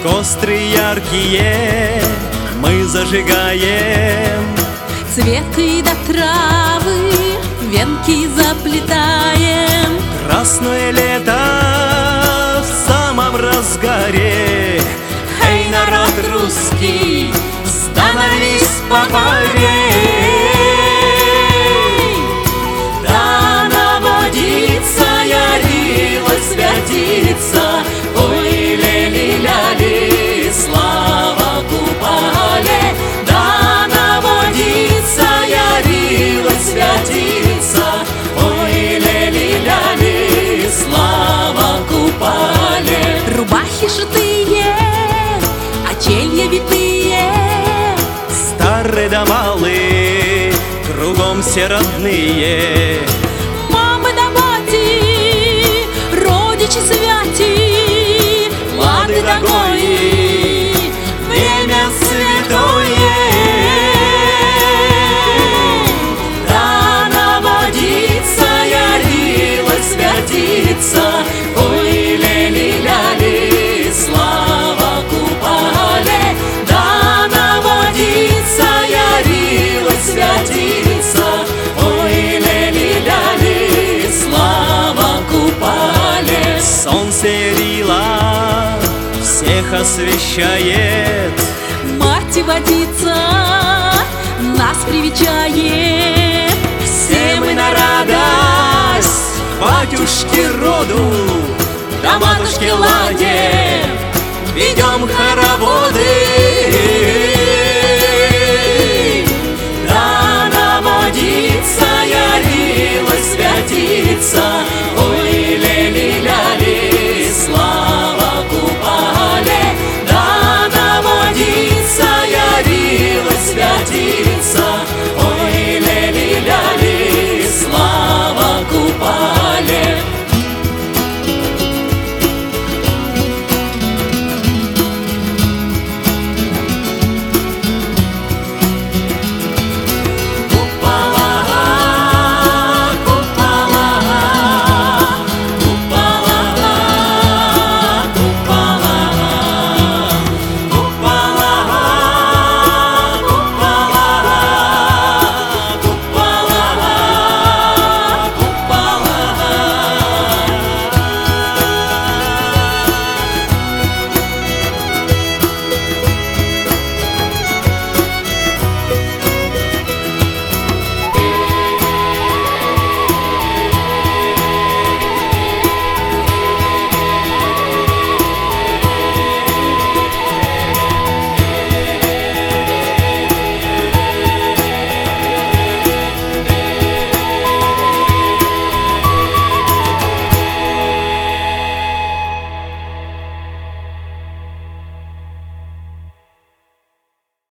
Костры яркие мы зажигаем, цветы до травы венки заплетаем. Красное лето в самом разгаре. Эй, народ русский, становись покорей! Да наводится, ярилась, святится, ой, лели-ляли, слава Купале. Да наводится, ярилась, святится, ой, лели-ляли, слава Купале. Рубахи шитые, очелья витые, Старые да малые, кругом все родные. мамы да бати, родичи святи, Лады да гои, время святое. Да наводится, ярилась, святится, ой, лели-ляли, слава Купале. Да наводится, ярилась, святится, ой, лели-ляли, слава Купале. Солнце ярила всех освещает, Мать и водица нас привечает. все мы на радость батюшке роду, да матушке Ладе ведем